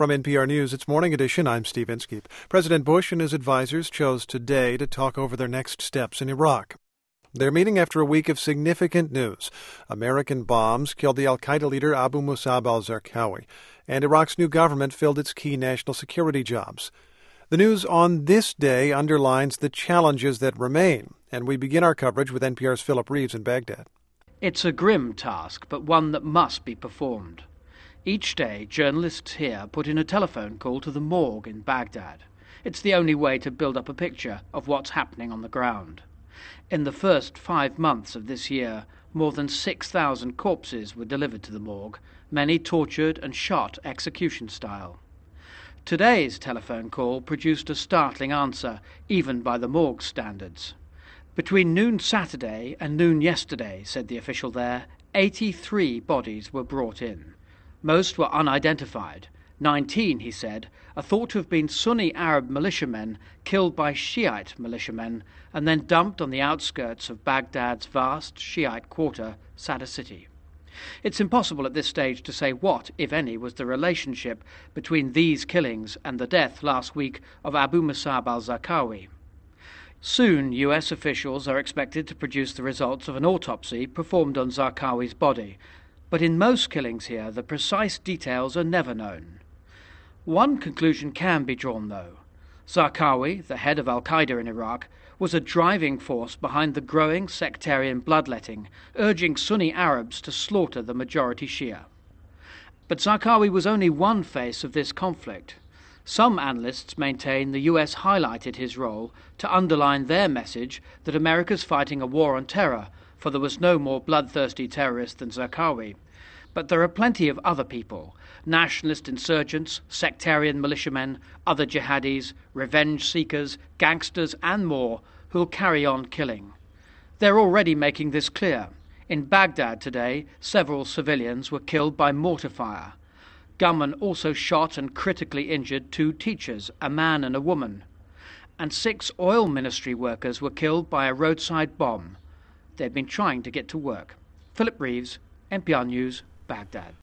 From NPR News, it's Morning Edition. I'm Steve Inskeep. President Bush and his advisors chose today to talk over their next steps in Iraq. They're meeting after a week of significant news. American bombs killed the al-Qaeda leader Abu Musab al-Zarqawi, and Iraq's new government filled its key national security jobs. The news on this day underlines the challenges that remain, and we begin our coverage with NPR's Philip Reeves in Baghdad. It's a grim task, but one that must be performed. Each day, journalists here put in a telephone call to the morgue in Baghdad. It's the only way to build up a picture of what's happening on the ground. In the first 5 months of this year, more than 6,000 corpses were delivered to the morgue, many tortured and shot execution style. Today's telephone call produced a startling answer, even by the morgue standards. Between noon Saturday and noon yesterday, said the official there, 83 bodies were brought in. Most were unidentified. 19, he said, are thought to have been Sunni Arab militiamen killed by Shiite militiamen and then dumped on the outskirts of Baghdad's vast Shiite quarter, Sadr City. It's impossible at this stage to say what, if any, was the relationship between these killings and the death last week of Abu Musab al-Zarqawi. Soon, U.S. officials are expected to produce the results of an autopsy performed on Zarqawi's body, but in most killings here, the precise details are never known. One conclusion can be drawn, though. Zarqawi, the head of al-Qaeda in Iraq, was a driving force behind the growing sectarian bloodletting, urging Sunni Arabs to slaughter the majority Shia. But Zarqawi was only one face of this conflict. Some analysts maintain the US highlighted his role to underline their message that America's fighting a war on terror, for there was no more bloodthirsty terrorist than Zarqawi. But there are plenty of other people, nationalist insurgents, sectarian militiamen, other jihadis, revenge seekers, gangsters and more, who'll carry on killing. They're already making this clear. In Baghdad today, several civilians were killed by mortar fire. Gunmen also shot and critically injured 2 teachers, a man and a woman. And 6 oil ministry workers were killed by a roadside bomb. They'd been trying to get to work. Philip Reeves, NPR News, Baghdad.